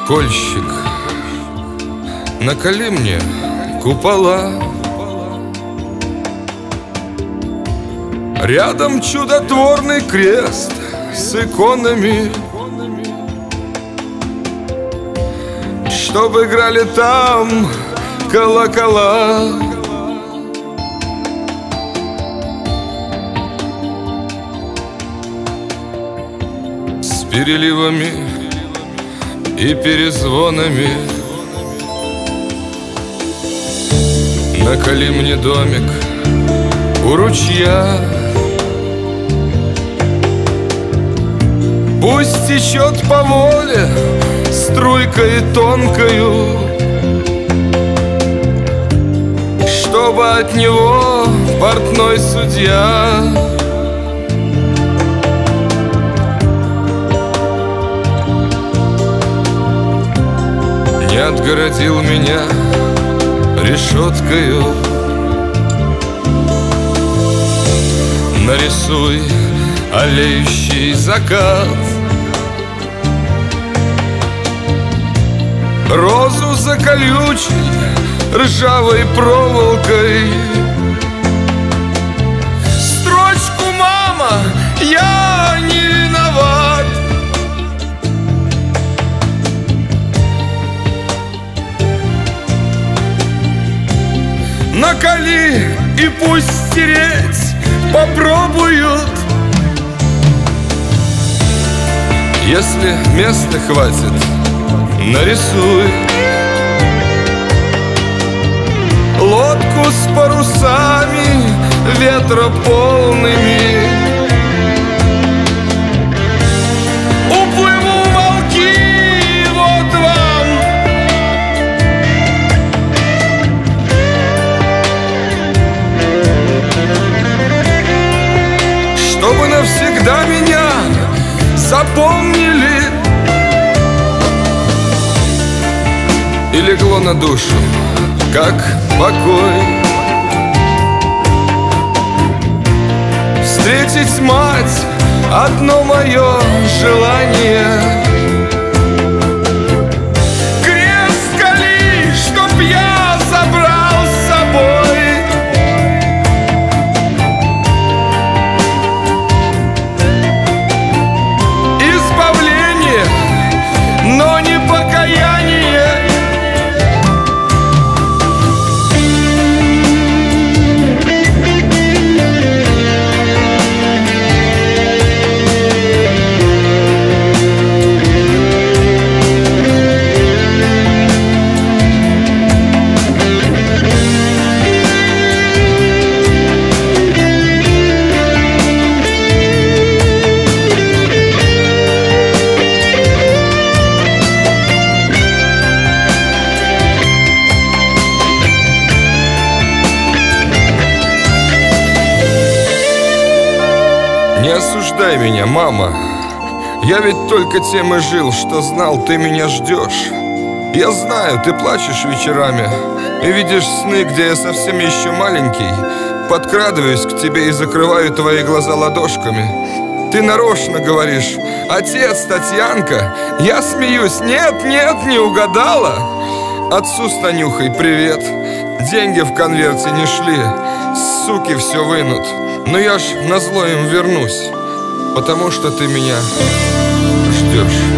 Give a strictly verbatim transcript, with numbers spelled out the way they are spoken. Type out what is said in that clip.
Кольщик, наколи мне купола. Рядом чудотворный крест с иконами, чтоб играли там колокола. С переливами и перезвонами. Наколи мне домик у ручья. Пусть течет по воле струйкой тонкою, чтобы от него портной судья не отгородил меня решеткою. Нарисуй олеющий закат, розу за колючей ржавой проволокой. Строчку «Мама, я не виноват». Наколи и пусть стереть попробуют. Если места хватит, нарисуй лодку с парусами ветрополными. Уплыву волки, вот вам. Чтобы навсегда меня запомнили. И легло на душу, как покой, встретить мать — одно мое желание. Крест кали, чтоб я забрал с собой. Избавление, но не покаяние. Не осуждай меня, мама. Я ведь только тем и жил, что знал, ты меня ждешь. Я знаю, ты плачешь вечерами и видишь сны, где я совсем еще маленький. Подкрадываюсь к тебе и закрываю твои глаза ладошками. Ты нарочно говоришь: отец, Татьянка. Я смеюсь: нет, нет, не угадала. Отцу с Танюхой привет. Деньги в конверте не шли, суки все вынут. Но я ж назло им вернусь, потому что ты меня ждешь.